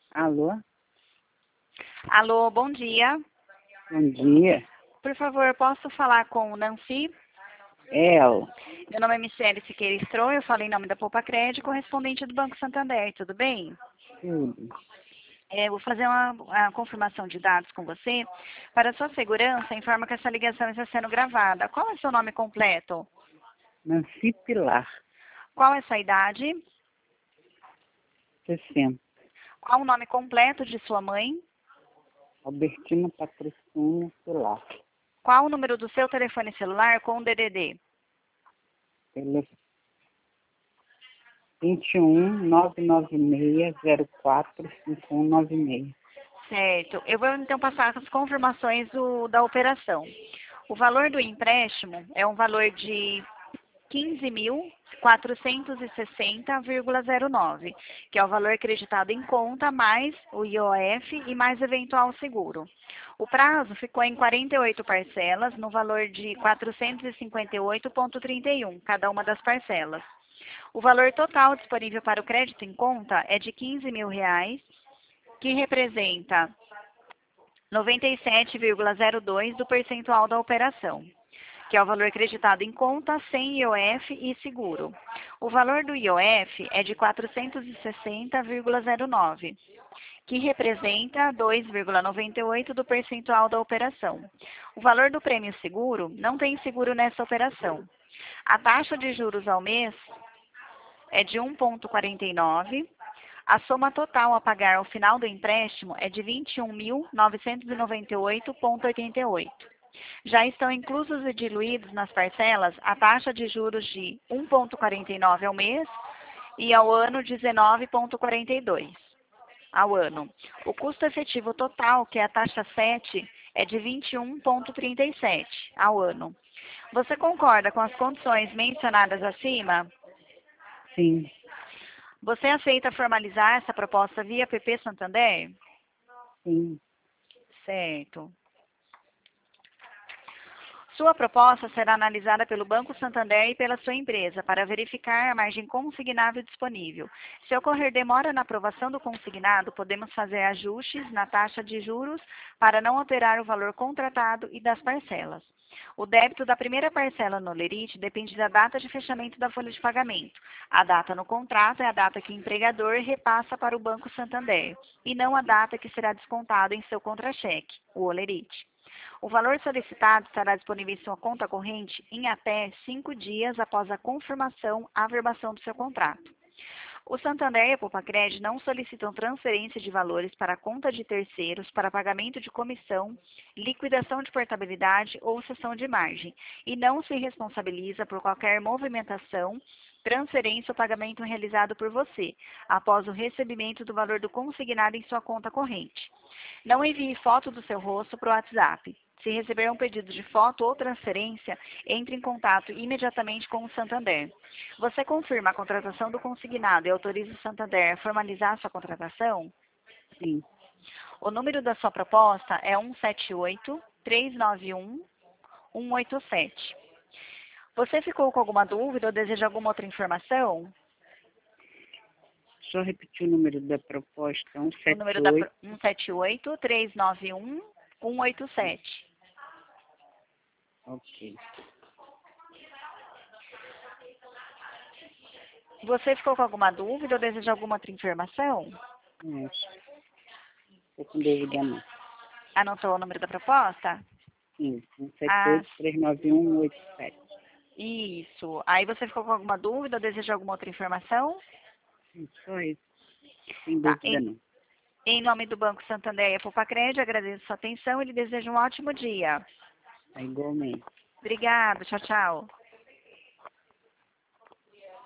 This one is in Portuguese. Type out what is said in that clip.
Alô? Alô, bom dia. Bom dia. Por favor, posso falar com o Nancy? Ela. Meu nome é Michele Siqueira Stroh, eu falo em nome da Poupa Crédito, correspondente do Banco Santander, tudo bem? Tudo. Vou fazer uma confirmação de dados com você. Para sua segurança, informa que essa ligação está sendo gravada. Qual é o seu nome completo? Nancy Pilar. Qual é a sua idade? 60. Qual o nome completo de sua mãe? Albertina Patrocínio Pilar. Qual o número do seu telefone celular com o DDD? Ele 21 996 04 5196. Certo. Eu vou então passar as confirmações da operação. O valor do empréstimo é um valor de 15.460,09, que é o valor acreditado em conta, mais o IOF e mais eventual seguro. O prazo ficou em 48 parcelas, no valor de 458,31, cada uma das parcelas. O valor total disponível para o crédito em conta é de R$ 15.000, que representa 97,02 do percentual da operação, que é o valor acreditado em conta, sem IOF e seguro. O valor do IOF é de 460,09, que representa 2,98 do percentual da operação. O valor do prêmio seguro não tem seguro nessa operação. A taxa de juros ao mês é de 1,49. A soma total a pagar ao final do empréstimo é de 21.998,88. Já estão inclusos e diluídos nas parcelas a taxa de juros de 1,49 ao mês e ao ano 19,42 ao ano. O custo efetivo total, que é a taxa 7, é de 21,37 ao ano. Você concorda com as condições mencionadas acima? Sim. Você aceita formalizar essa proposta via PP Santander? Sim. Certo. Sua proposta será analisada pelo Banco Santander e pela sua empresa para verificar a margem consignável disponível. Se ocorrer demora na aprovação do consignado, podemos fazer ajustes na taxa de juros para não alterar o valor contratado e das parcelas. O débito da primeira parcela no Lerite depende da data de fechamento da folha de pagamento. A data no contrato é a data que o empregador repassa para o Banco Santander, e não a data que será descontado em seu contra-cheque, o Olerite. O valor solicitado estará disponível em sua conta corrente em até 5 dias após a confirmação, averbação do seu contrato. O Santander e a Poupa Crédito não solicitam transferência de valores para a conta de terceiros para pagamento de comissão, liquidação de portabilidade ou cessão de margem, e não se responsabiliza por qualquer movimentação, transferência ou pagamento realizado por você, após o recebimento do valor do consignado em sua conta corrente. Não envie foto do seu rosto para o WhatsApp. Se receber um pedido de foto ou transferência, entre em contato imediatamente com o Santander. Você confirma a contratação do consignado e autoriza o Santander a formalizar sua contratação? Sim. O número da sua proposta é 178-391-187. Você ficou com alguma dúvida ou deseja alguma outra informação? Só repetir o número da proposta. O número da 178. 178-391-187. Ok. Você ficou com alguma dúvida ou deseja alguma outra informação? Não. Estou com dúvida não. Anotou o número da proposta? Sim. 178-391-187. Isso. Aí você ficou com alguma dúvida ou deseja alguma outra informação? Só isso. Sem Tá. dúvida não. Em nome do Banco Santander e a Poupa Crédito, agradeço a sua atenção e lhe desejo um ótimo dia. É igualmente. Obrigada. Tchau, tchau.